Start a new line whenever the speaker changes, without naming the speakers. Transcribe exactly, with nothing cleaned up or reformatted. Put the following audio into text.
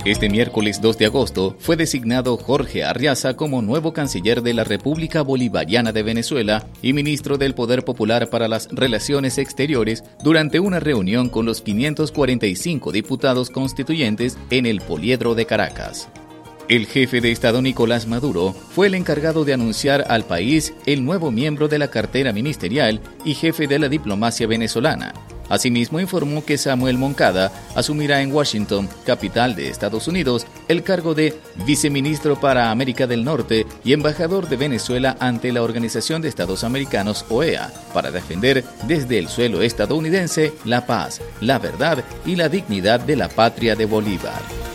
Este miércoles dos de agosto fue designado Jorge Arriaza como nuevo canciller de la República Bolivariana de Venezuela y ministro del Poder Popular para las Relaciones Exteriores durante una reunión con los quinientos cuarenta y cinco diputados constituyentes en el Poliedro de Caracas. El jefe de Estado Nicolás Maduro fue el encargado de anunciar al país el nuevo miembro de la cartera ministerial y jefe de la diplomacia venezolana. Asimismo, informó que Samuel Moncada asumirá en Washington, capital de Estados Unidos, el cargo de viceministro para América del Norte y embajador de Venezuela ante la Organización de Estados Americanos, O E A, para defender desde el suelo estadounidense la paz, la verdad y la dignidad de la patria de Bolívar.